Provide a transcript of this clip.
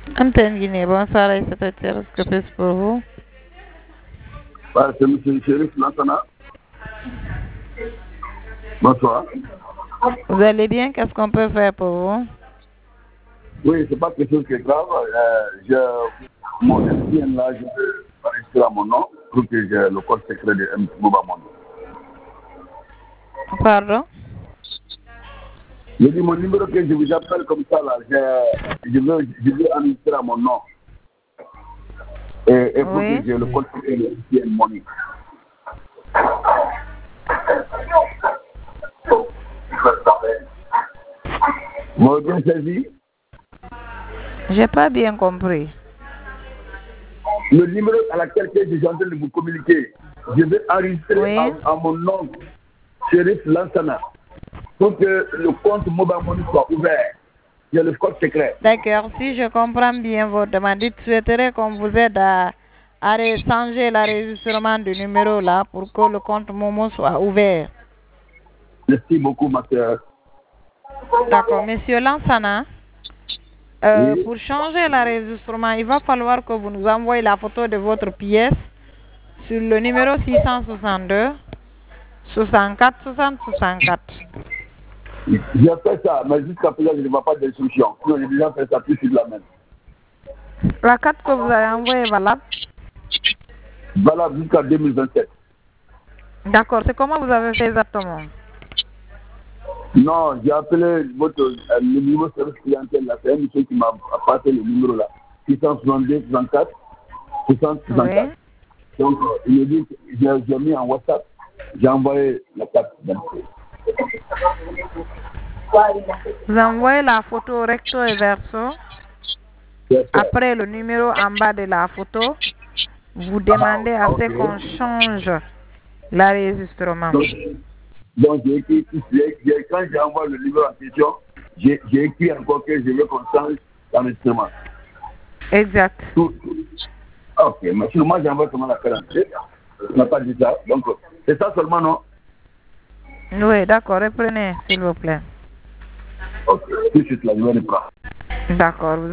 Antenne Guinée, bonsoir, et secrétaire, ce que fait pour vous? C'est M. Chérif Lansana. Bonsoir. Vous allez bien? Qu'est-ce qu'on peut faire pour vous? Oui, c'est pas quelque chose qui est grave. Mon MTN là, je vais enregistrer à mon nom pour que j'ai le code secret de Mouba Mondo. Pardon? Je dis mon numéro que je vous appelle comme ça là, je veux enregistrer à mon nom. Et pour Oui. que j'ai le code secret de MTN Money. Vous m'avez bien saisi? J'ai pas bien compris. Le numéro à laquelle je suis en train de vous communiquer, je vais enregistrer Oui. à mon nom, Chérif Lansana, pour que le compte Mobile Money soit ouvert. J'ai le code secret. D'accord, si je comprends bien votre demande, dites souhaiterais qu'on vous aide à changer l'enregistrement du numéro là pour que le compte Momo soit ouvert. Merci beaucoup, ma soeur. D'accord, monsieur Lansana, Oui. pour changer l'enregistrement, il va falloir que vous nous envoyez la photo de votre pièce sur le numéro 662 64 60 64. J'ai fait ça, mais jusqu'à présent, je ne vois pas d'instruction. Sinon, j'ai déjà fait ça plus sur la même. La carte que vous avez envoyée est valable? Valable jusqu'à 2027. D'accord, c'est comment vous avez fait exactement? Non, j'ai appelé le numéro service clientèle là. C'est un monsieur qui m'a passé le numéro là. 662 64 60 64. Oui. Donc, il me dit, j'ai mis en WhatsApp, j'ai envoyé la carte d'identité. Vous envoyez la photo recto et verso. Après le numéro en bas de la photo, vous demandez à ce qu'on change l'enregistrement. Donc j'ai écrit, quand j'ai envoyé le numéro en question, j'ai écrit encore que je veux qu'on change l'enregistrement. Exact. Ok, mais sinon moi j'ai envoyé comment la calendrier. On n'a pas dit ça. Donc c'est ça seulement, non? Oui, d'accord, reprenez, s'il vous plaît. Ok, tout de suite là, je vais le prendre. D'accord.